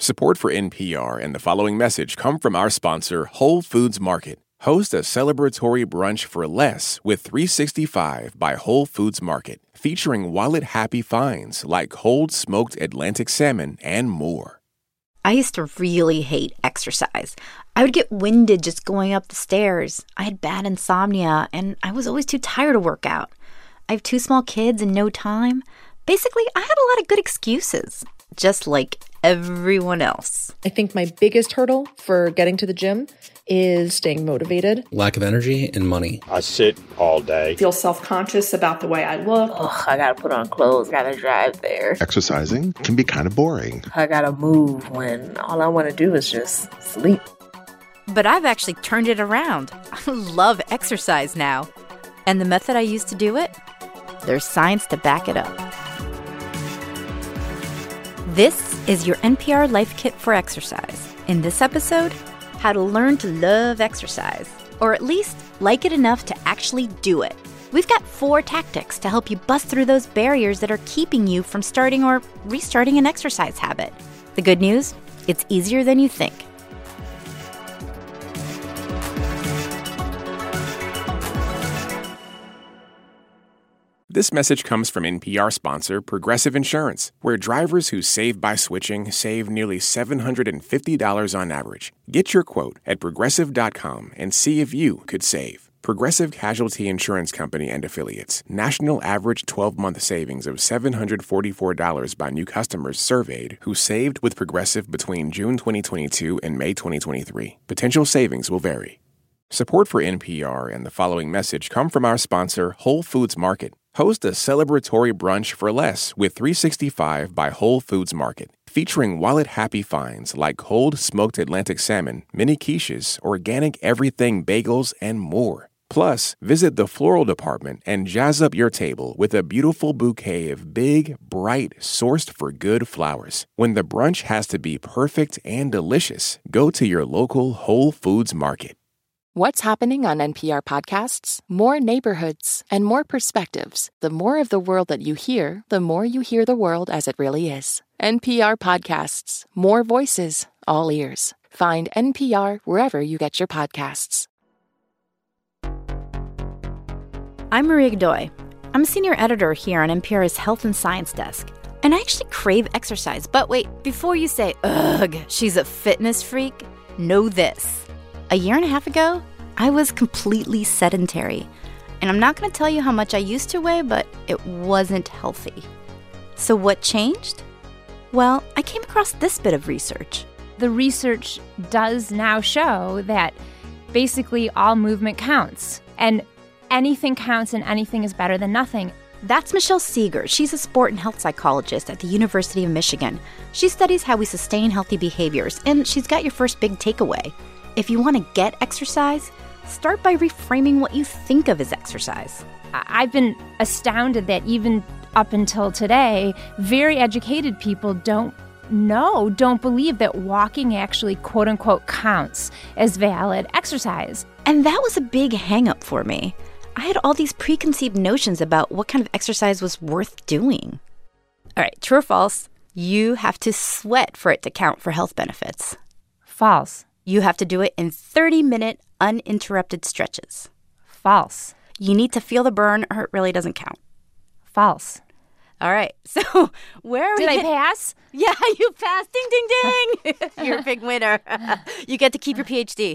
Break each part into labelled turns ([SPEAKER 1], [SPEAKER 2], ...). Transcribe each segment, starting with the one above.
[SPEAKER 1] Support for NPR and the following message come from our sponsor, Whole Foods Market. Host a celebratory brunch for less with 365 by Whole Foods Market, featuring wallet-happy finds like cold smoked Atlantic salmon and more.
[SPEAKER 2] I used to really hate exercise. I would get winded just going up the stairs. I had bad insomnia, and I was always too tired to work out. I have 2 small kids and no time. Basically, I had a lot of good excuses, just like everyone else.
[SPEAKER 3] I think my biggest hurdle for getting to the gym is staying motivated.
[SPEAKER 4] Lack of energy and money.
[SPEAKER 5] I sit all day.
[SPEAKER 6] Feel self-conscious about the way I look.
[SPEAKER 7] Oh, I gotta put on clothes, gotta drive there.
[SPEAKER 8] Exercising can be kind of boring.
[SPEAKER 7] I gotta move when all I want to do is just sleep.
[SPEAKER 2] But I've actually turned it around. I love exercise now. And the method I used to do it? There's science to back it up. This is your NPR Life Kit for Exercise. In this episode, how to learn to love exercise, or at least like it enough to actually do it. We've got 4 tactics to help you bust through those barriers that are keeping you from starting or restarting an exercise habit. The good news? It's easier than you think.
[SPEAKER 1] This message comes from NPR sponsor Progressive Insurance, where drivers who save by switching save nearly $750 on average. Get your quote at Progressive.com and see if you could save. Progressive Casualty Insurance Company and Affiliates. National average 12-month savings of $744 by new customers surveyed who saved with Progressive between June 2022 and May 2023. Potential savings will vary. Support for NPR and the following message come from our sponsor, Whole Foods Market. Host a celebratory brunch for less with 365 by Whole Foods Market, featuring wallet-happy finds like cold smoked Atlantic salmon, mini quiches, organic everything bagels, and more. Plus, visit the floral department and jazz up your table with a beautiful bouquet of big, bright, sourced-for-good flowers. When the brunch has to be perfect and delicious, go to your local Whole Foods Market.
[SPEAKER 9] What's happening on NPR podcasts? More neighborhoods and more perspectives. The more of the world that you hear, the more you hear the world as it really is. NPR podcasts. More voices, all ears. Find NPR wherever you get your podcasts.
[SPEAKER 2] I'm Maria Godoy. I'm a senior editor here on NPR's Health and Science Desk. And I actually crave exercise. But wait, before you say, ugh, she's a fitness freak, know this. A year and a half ago, I was completely sedentary. And I'm not going to tell you how much I used to weigh, but it wasn't healthy. So what changed? Well, I came across this bit of research.
[SPEAKER 10] The research does now show that basically all movement counts. And anything counts and anything is better than nothing.
[SPEAKER 2] That's Michelle Seeger. She's a sport and health psychologist at the University of Michigan. She studies how we sustain healthy behaviors, and she's got your first big takeaway. If you want to get exercise, start by reframing what you think of as exercise.
[SPEAKER 10] I've been astounded that even up until today, very educated people don't believe that walking actually, quote unquote, counts as valid exercise.
[SPEAKER 2] And that was a big hang-up for me. I had all these preconceived notions about what kind of exercise was worth doing. All right, true or false? You have to sweat for it to count for health benefits.
[SPEAKER 10] False.
[SPEAKER 2] You have to do it in 30-minute uninterrupted stretches.
[SPEAKER 10] False.
[SPEAKER 2] You need to feel the burn or it really doesn't count.
[SPEAKER 10] False.
[SPEAKER 2] All right. So where are we?
[SPEAKER 10] Did I pass?
[SPEAKER 2] Yeah, you passed. Ding, ding, ding. You're a big winner. You get to keep your PhD.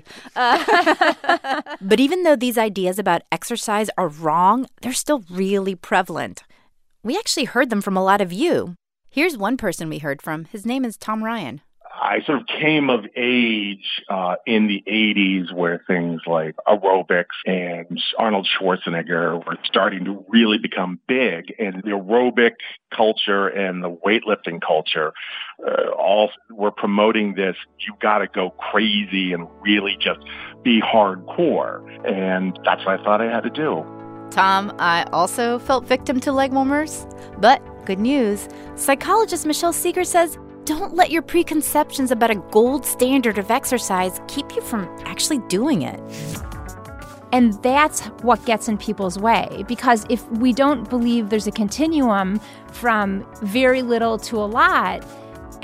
[SPEAKER 2] But even though these ideas about exercise are wrong, they're still really prevalent. We actually heard them from a lot of you. Here's one person we heard from. His name is Tom Ryan.
[SPEAKER 5] I sort of came of age in the 80s where things like aerobics and Arnold Schwarzenegger were starting to really become big. And the aerobic culture and the weightlifting culture all were promoting this, you got to go crazy and really just be hardcore. And that's what I thought I had to do.
[SPEAKER 2] Tom, I also felt victim to leg warmers. But good news, psychologist Michelle Seeger says, don't let your preconceptions about a gold standard of exercise keep you from actually doing it.
[SPEAKER 10] And that's what gets in people's way, because if we don't believe there's a continuum from very little to a lot, and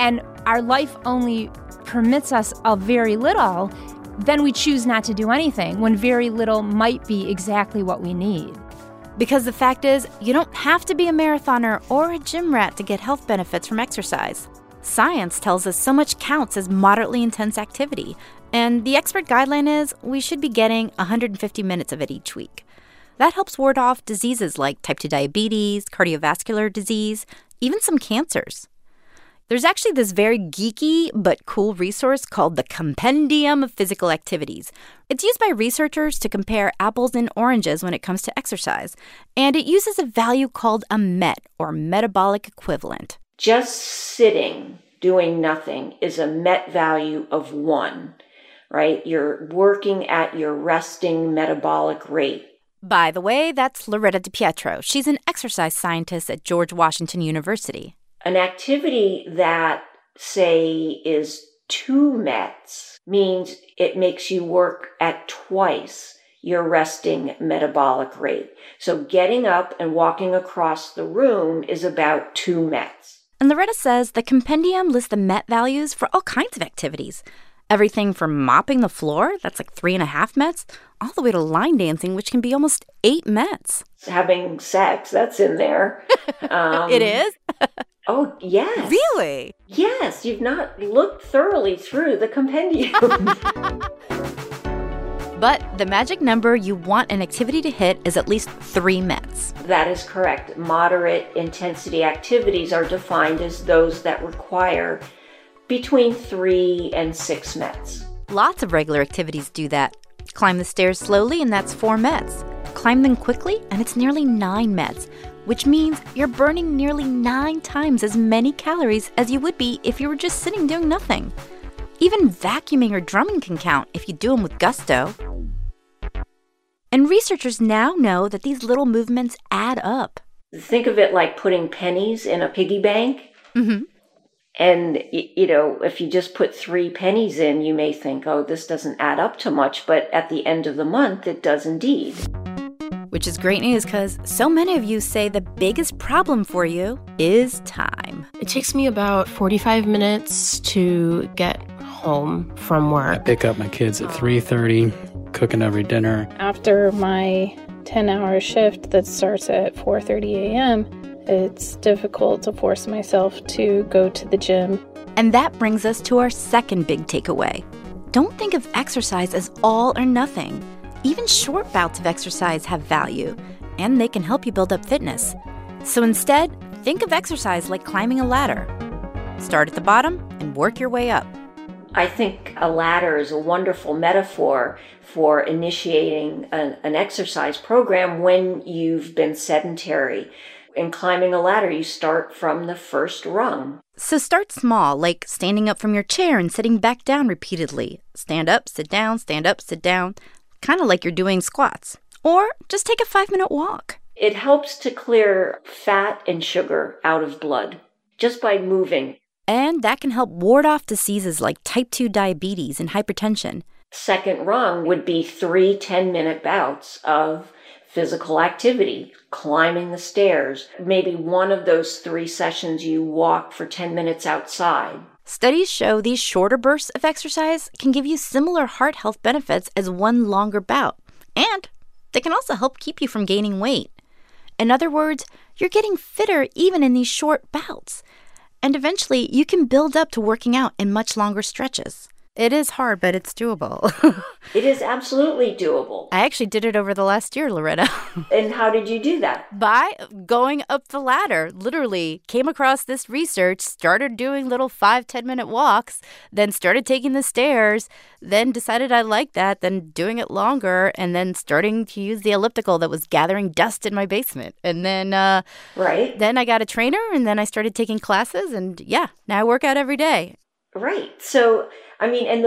[SPEAKER 10] our life only permits us a very little, then we choose not to do anything when very little might be exactly what we need.
[SPEAKER 2] Because the fact is, you don't have to be a marathoner or a gym rat to get health benefits from exercise. Science tells us so much counts as moderately intense activity, and the expert guideline is we should be getting 150 minutes of it each week. That helps ward off diseases like type 2 diabetes, cardiovascular disease, even some cancers. There's actually this very geeky but cool resource called the Compendium of Physical Activities. It's used by researchers to compare apples and oranges when it comes to exercise, and it uses a value called a MET, or metabolic equivalent.
[SPEAKER 4] Just sitting, doing nothing, is a MET value of 1, right? You're working at your resting metabolic rate.
[SPEAKER 2] By the way, that's Loretta DiPietro. She's an exercise scientist at George Washington University.
[SPEAKER 4] An activity that, say, is 2 METs means it makes you work at twice your resting metabolic rate. So getting up and walking across the room is about 2 METs.
[SPEAKER 2] And Loretta says the compendium lists the MET values for all kinds of activities. Everything from mopping the floor, that's like 3.5 METs, all the way to line dancing, which can be almost 8 METs.
[SPEAKER 4] Having sex, that's in there.
[SPEAKER 2] It is?
[SPEAKER 4] Oh, yes.
[SPEAKER 2] Really?
[SPEAKER 4] Yes, you've not looked thoroughly through the compendium.
[SPEAKER 2] But the magic number you want an activity to hit is at least 3 METs.
[SPEAKER 4] That is correct. Moderate intensity activities are defined as those that require between 3 and 6 METs.
[SPEAKER 2] Lots of regular activities do that. Climb the stairs slowly, and that's 4 METs. Climb them quickly, and it's nearly 9 METs, which means you're burning nearly 9 times as many calories as you would be if you were just sitting doing nothing. Even vacuuming or drumming can count if you do them with gusto. And researchers now know that these little movements add up.
[SPEAKER 4] Think of it like putting pennies in a piggy bank.
[SPEAKER 2] Mm-hmm.
[SPEAKER 4] And, you know, if you just put 3 pennies in, you may think, oh, this doesn't add up to much. But at the end of the month, it does indeed.
[SPEAKER 2] Which is great news because so many of you say the biggest problem for you is time.
[SPEAKER 11] It takes me about 45 minutes to get home from work.
[SPEAKER 12] I pick up my kids at 3:30, cooking every dinner.
[SPEAKER 13] After my 10-hour shift that starts at 4:30 a.m., it's difficult to force myself to go to the gym.
[SPEAKER 2] And that brings us to our second big takeaway. Don't think of exercise as all or nothing. Even short bouts of exercise have value, and they can help you build up fitness. So instead, think of exercise like climbing a ladder. Start at the bottom and work your way up.
[SPEAKER 4] I think a ladder is a wonderful metaphor for initiating an exercise program when you've been sedentary. In climbing a ladder, you start from the first rung.
[SPEAKER 2] So start small, like standing up from your chair and sitting back down repeatedly. Stand up, sit down, stand up, sit down. Kind of like you're doing squats. Or just take a 5-minute walk.
[SPEAKER 4] It helps to clear fat and sugar out of blood just by moving.
[SPEAKER 2] And that can help ward off diseases like type 2 diabetes and hypertension.
[SPEAKER 4] Second rung would be 3 10-minute bouts of physical activity, climbing the stairs. Maybe one of those 3 sessions you walk for 10 minutes outside.
[SPEAKER 2] Studies show these shorter bursts of exercise can give you similar heart health benefits as one longer bout. And they can also help keep you from gaining weight. In other words, you're getting fitter even in these short bouts. And eventually, you can build up to working out in much longer stretches. It is hard, but it's doable.
[SPEAKER 4] It is absolutely doable.
[SPEAKER 2] I actually did it over the last year, Loretta.
[SPEAKER 4] And how did you do that?
[SPEAKER 2] By going up the ladder. Literally came across this research, started doing little 5-10-minute walks, then started taking the stairs, then decided I liked that, then doing it longer, and then starting to use the elliptical that was gathering dust in my basement. And then,
[SPEAKER 4] right.
[SPEAKER 2] Then I got a trainer, and then I started taking classes, and yeah, now I work out every day.
[SPEAKER 4] Right. So, I mean, and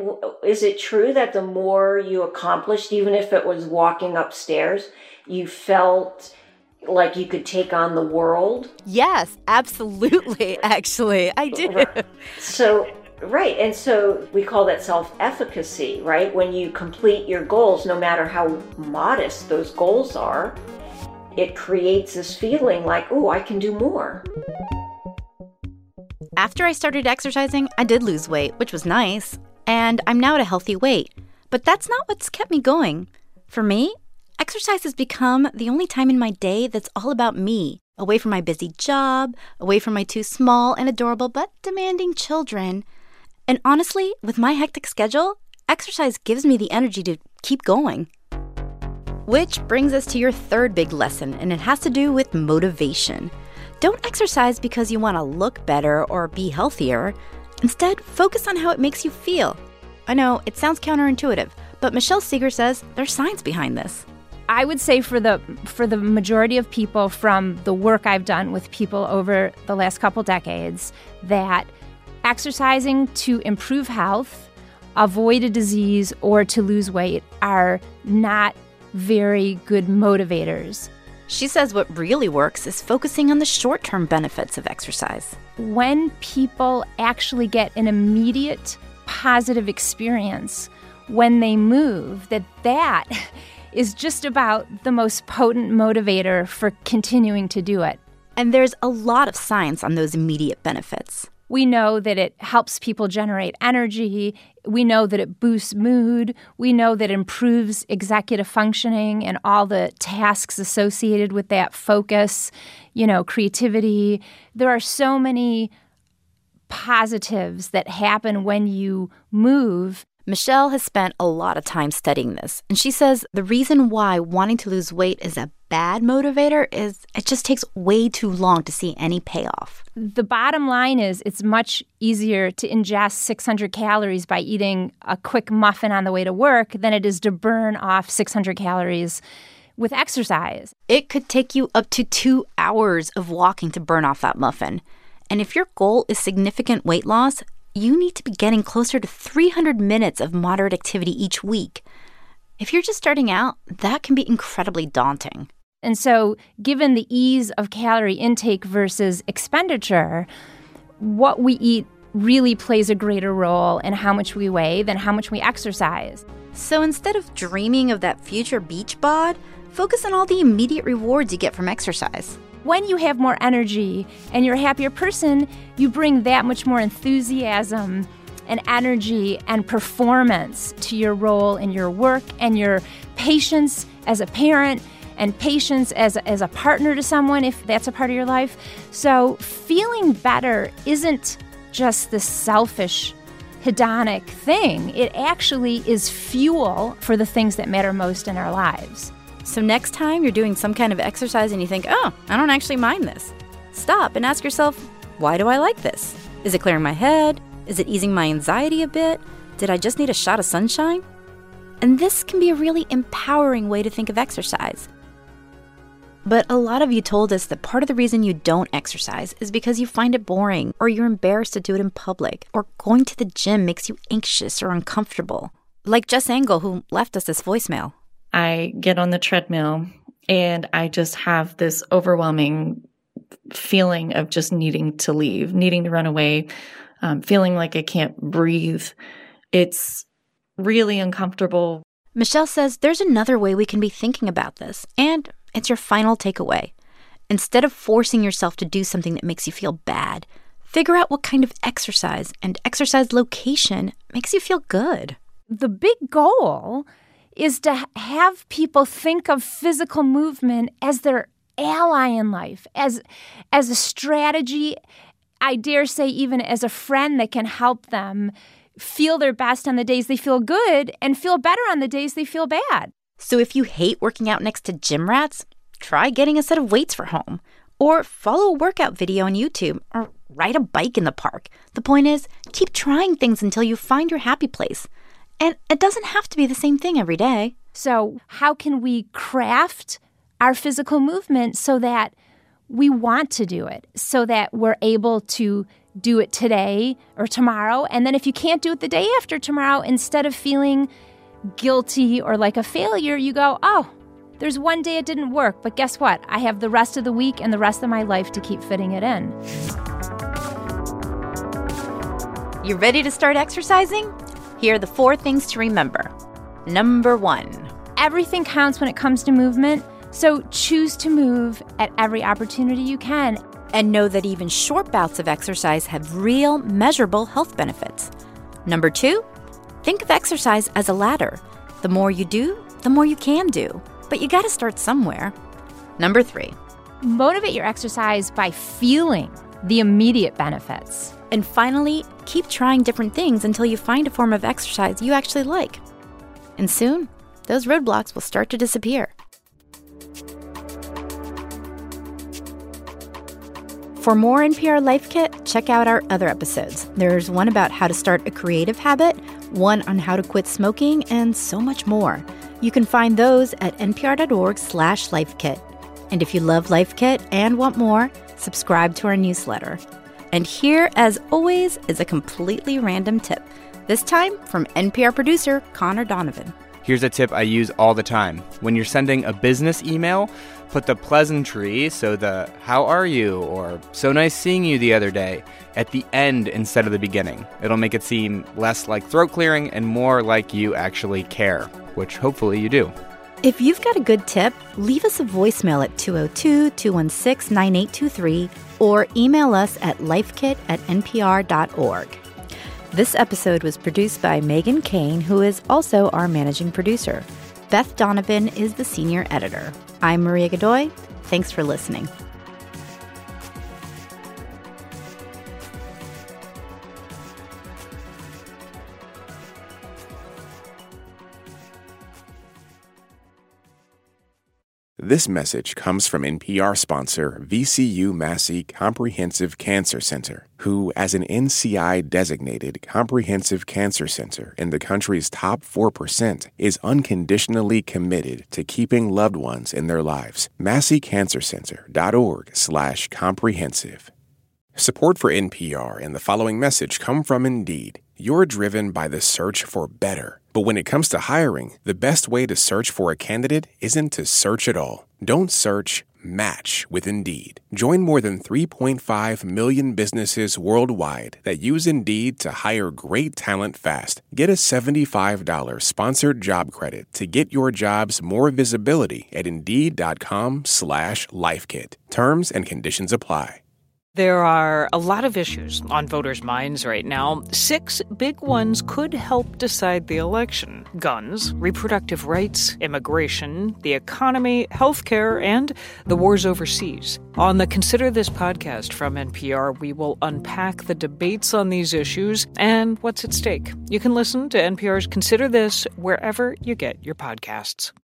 [SPEAKER 4] is it true that the more you accomplished, even if it was walking upstairs, you felt like you could take on the world?
[SPEAKER 2] Yes, absolutely, actually. I do.
[SPEAKER 4] Right. So, right. And so we call that self-efficacy, right? When you complete your goals, no matter how modest those goals are, it creates this feeling like, oh, I can do more.
[SPEAKER 2] After I started exercising, I did lose weight, which was nice, and I'm now at a healthy weight. But that's not what's kept me going. For me, exercise has become the only time in my day that's all about me, away from my busy job, away from my two small and adorable but demanding children. And honestly, with my hectic schedule, exercise gives me the energy to keep going. Which brings us to your third big lesson, and it has to do with motivation. Don't exercise because you want to look better or be healthier. Instead, focus on how it makes you feel. I know, it sounds counterintuitive, but Michelle Seeger says there's science behind this.
[SPEAKER 10] I would say for the majority of people, from the work I've done with people over the last couple decades, that exercising to improve health, avoid a disease, or to lose weight are not very good motivators.
[SPEAKER 2] She says what really works is focusing on the short-term benefits of exercise.
[SPEAKER 10] When people actually get an immediate positive experience when they move, that is just about the most potent motivator for continuing to do it.
[SPEAKER 2] And there's a lot of science on those immediate benefits.
[SPEAKER 10] We know that it helps people generate energy. We know that it boosts mood. We know that it improves executive functioning and all the tasks associated with that focus, creativity. There are so many positives that happen when you move.
[SPEAKER 2] Michelle has spent a lot of time studying this, and she says the reason why wanting to lose weight is a bad motivator is it just takes way too long to see any payoff.
[SPEAKER 10] The bottom line is it's much easier to ingest 600 calories by eating a quick muffin on the way to work than it is to burn off 600 calories with exercise.
[SPEAKER 2] It could take you up to 2 hours of walking to burn off that muffin. And if your goal is significant weight loss, you need to be getting closer to 300 minutes of moderate activity each week. If you're just starting out, that can be incredibly daunting.
[SPEAKER 10] And so, given the ease of calorie intake versus expenditure, what we eat really plays a greater role in how much we weigh than how much we exercise.
[SPEAKER 2] So instead of dreaming of that future beach bod, focus on all the immediate rewards you get from exercise.
[SPEAKER 10] When you have more energy and you're a happier person, you bring that much more enthusiasm and energy and performance to your role in your work and your patience as a parent and patience as a partner to someone, if that's a part of your life. So feeling better isn't just this selfish, hedonic thing. It actually is fuel for the things that matter most in our lives.
[SPEAKER 2] So next time you're doing some kind of exercise and you think, oh, I don't actually mind this, stop and ask yourself, why do I like this? Is it clearing my head? Is it easing my anxiety a bit? Did I just need a shot of sunshine? And this can be a really empowering way to think of exercise. But a lot of you told us that part of the reason you don't exercise is because you find it boring, or you're embarrassed to do it in public, or going to the gym makes you anxious or uncomfortable. Like Jess Engel, who left us this voicemail.
[SPEAKER 14] I get on the treadmill and I just have this overwhelming feeling of just needing to leave, needing to run away, feeling like I can't breathe. It's really uncomfortable.
[SPEAKER 2] Michelle says there's another way we can be thinking about this, and it's your final takeaway. Instead of forcing yourself to do something that makes you feel bad, figure out what kind of exercise and exercise location makes you feel good.
[SPEAKER 10] The big goal is to have people think of physical movement as their ally in life, as a strategy, I dare say even as a friend that can help them feel their best on the days they feel good and feel better on the days they feel bad.
[SPEAKER 2] So if you hate working out next to gym rats, try getting a set of weights for home, or follow a workout video on YouTube, or ride a bike in the park. The point is, keep trying things until you find your happy place. And it doesn't have to be the same thing every day.
[SPEAKER 10] So how can we craft our physical movement so that we want to do it, so that we're able to do it today or tomorrow? And then if you can't do it the day after tomorrow, instead of feeling guilty or like a failure, you go, oh, there's one day it didn't work, but guess what? I have the rest of the week and the rest of my life to keep fitting it in.
[SPEAKER 2] You ready to start exercising? Here are the 4 things to remember. Number 1.
[SPEAKER 10] Everything counts when it comes to movement, so choose to move at every opportunity you can.
[SPEAKER 2] And know that even short bouts of exercise have real, measurable health benefits. Number 2, think of exercise as a ladder. The more you do, the more you can do. But you gotta start somewhere. Number 3,
[SPEAKER 10] motivate your exercise by feeling the immediate benefits.
[SPEAKER 2] And finally, keep trying different things until you find a form of exercise you actually like. And soon, those roadblocks will start to disappear. For more NPR Life Kit, check out our other episodes. There's one about how to start a creative habit, one on how to quit smoking, and so much more. You can find those at npr.org/lifekit. And if you love Life Kit and want more, subscribe to our newsletter. And here, as always, is a completely random tip. This time from NPR producer Connor Donovan.
[SPEAKER 15] Here's a tip I use all the time. When you're sending a business email, put the pleasantry, so the "how are you" or "so nice seeing you the other day" at the end instead of the beginning. It'll make it seem less like throat clearing and more like you actually care, which hopefully you do.
[SPEAKER 2] If you've got a good tip, leave us a voicemail at 202-216-9823 or email us at lifekit@npr.org. This episode was produced by Megan Kane, who is also our managing producer. Beth Donovan is the senior editor. I'm Maria Godoy. Thanks for listening.
[SPEAKER 1] This message comes from NPR sponsor VCU Massey Comprehensive Cancer Center, who, as an NCI-designated comprehensive cancer center in the country's top 4%, is unconditionally committed to keeping loved ones in their lives. MasseyCancerCenter.org/comprehensive. Support for NPR and the following message come from Indeed. You're driven by the search for better. But when it comes to hiring, the best way to search for a candidate isn't to search at all. Don't search, match with Indeed. Join more than 3.5 million businesses worldwide that use Indeed to hire great talent fast. Get a $75 sponsored job credit to get your jobs more visibility at Indeed.com/lifekit. Terms and conditions apply.
[SPEAKER 16] There are a lot of issues on voters' minds right now. 6 big ones could help decide the election: guns, reproductive rights, immigration, the economy, healthcare, and the wars overseas. On the Consider This podcast from NPR, we will unpack the debates on these issues and what's at stake. You can listen to NPR's Consider This wherever you get your podcasts.